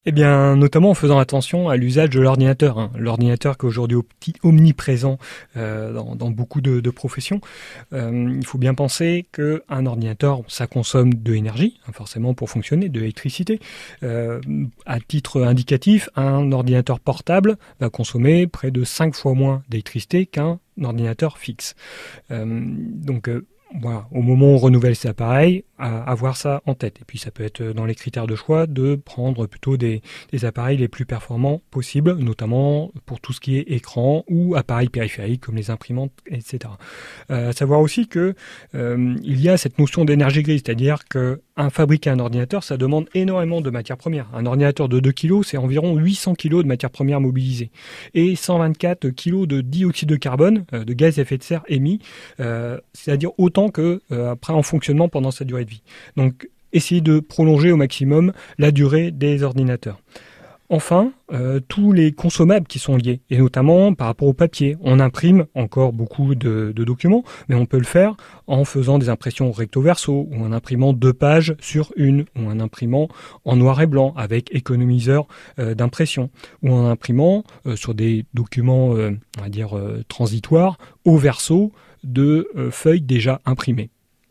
Eh bien, notamment en faisant attention à l'usage de l'ordinateur. L'ordinateur qui est aujourd'hui omniprésent dans beaucoup de professions. Il faut bien penser qu'un ordinateur, ça consomme de l'énergie, forcément pour fonctionner, de l'électricité. À titre indicatif, un ordinateur portable va consommer près de 5 fois moins d'électricité qu'un ordinateur fixe. Voilà, au moment où on renouvelle ses appareils, avoir ça en tête. Et puis ça peut être dans les critères de choix de prendre plutôt des appareils les plus performants possibles, notamment pour tout ce qui est écran ou appareils périphériques comme les imprimantes, etc. Savoir aussi que il y a cette notion d'énergie grise, c'est-à-dire que fabriquer un ordinateur, ça demande énormément de matières premières. Un ordinateur de 2 kg, c'est environ 800 kg de matières premières mobilisées et 124 kg de dioxyde de carbone, de gaz à effet de serre émis, c'est-à-dire autant que après en fonctionnement pendant sa durée de vie. Donc, essayer de prolonger au maximum la durée des ordinateurs. Enfin, tous les consommables qui sont liés, et notamment par rapport au papier. On imprime encore beaucoup de documents, mais on peut le faire en faisant des impressions recto-verso, ou en imprimant 2 pages sur une, ou en imprimant en noir et blanc avec économiseur d'impression, ou en imprimant sur des documents, transitoires, au verso de feuilles déjà imprimées.